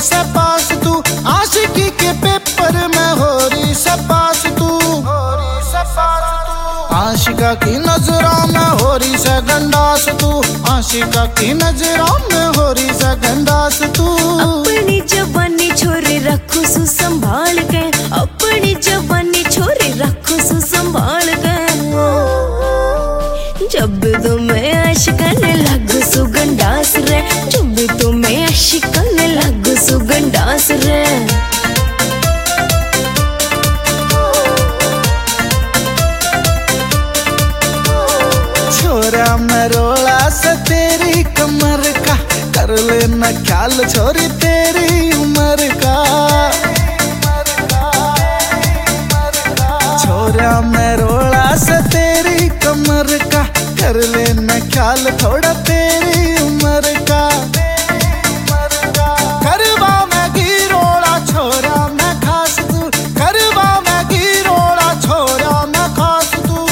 से पास तू, आशिकी के पेपर में हो रही से पास तू, आशिका की नजरों में हो रही से गंडास तू, आशिका की नजरों में हो रही से गंडास तू। अपनी जवानी छोरे रखो सु संभाल के, अपनी जवानी छोरे रखो सु संभाल के, जब तुम्हें आशिकाने लगो सु गंडास रे, जब तुम्हें आशिकाने लगो सु गंडास रे। छोरा मैं रोला से तेरी कमर का, कर लेना ख्याल छोरी तेरी उम्र का, छोरा मैं रोला से तेरी कमर का, कर लेना ख्याल थोड़ा तेरी उम्र का। करवा मैं गिरोड़ा छोरा मैं खास तू, करवा मैं गिरोड़ा छोरा मैं खास तू,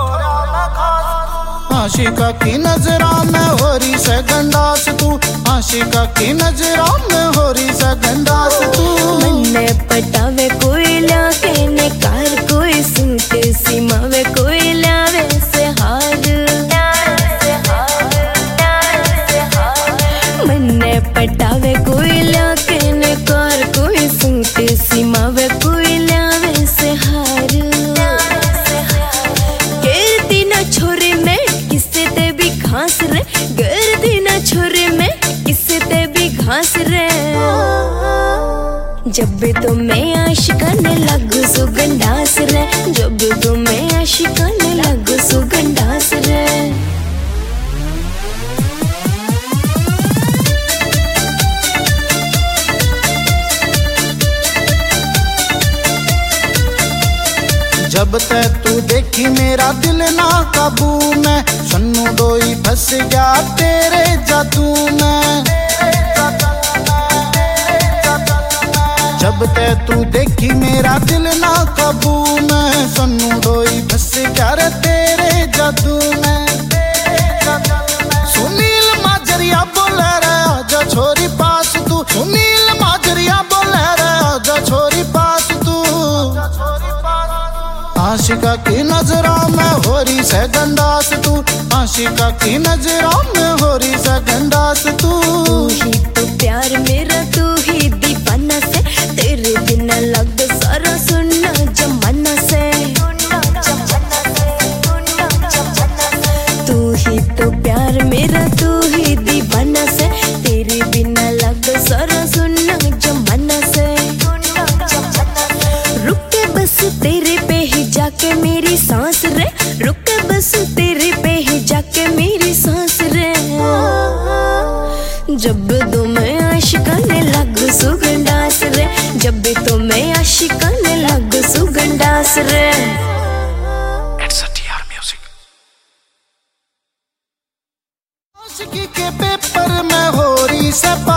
आशिका की नजरों में हो रही से गंडास तू, आशिका की नजरों में हो रही से गंडास तू। मन्ने पटावे कोई लाके ने कार, कोई सूटे सीमावे कोई लावे से हार, मन्ने पटावे कोई लाके ने कार, कोई सूटे सीमावे कोई लावे से हार। गिरती ना छोरे में किससे ते भी घास रे, गिरती ना छोरे में किससे ते भी घास रे, जब तो मैं आशिकाने लगो सु गंडास रे, जब तो मैं आशिकाने लगो सु गंडास रे। जब तक तू देखी मेरा दिल ना काबू में, सन्नू डोई फंस गया तेरे जादू में, जब तक तू देखी मेरा दिल ना काबू में, सन्नू डोई फंस गया रे तेरे जादू में। सुनील माजरिया बोले रे आजा छोरी पास तू, सुनील माजरिया बोले रे आजा छोरी पास तू, आशिका की नजरों में हो रही से गंडास तू, आशिका की नजरों में हो रही से गंडास तू। तू ही तो प्यार मेरा, तू ही दीवाना से, तेरे बिना लगता सारा सुनना जमाना से, तू ही तो प्यार मेरा, तू ही दीवाना से, तेरे बिना लगता सारा सुनना जमाना से। रुक के बस तेरे पे ही जाके मेरी सांस रे, रुक के बस तेरे पे ही जाके मेरी सांस रे, जब तो मैं आशिकाने लगो सु गंडास रे, जब तो मैं आशिकाने लगो सु गंडास रे। आशिकी के पेपर में हो रही से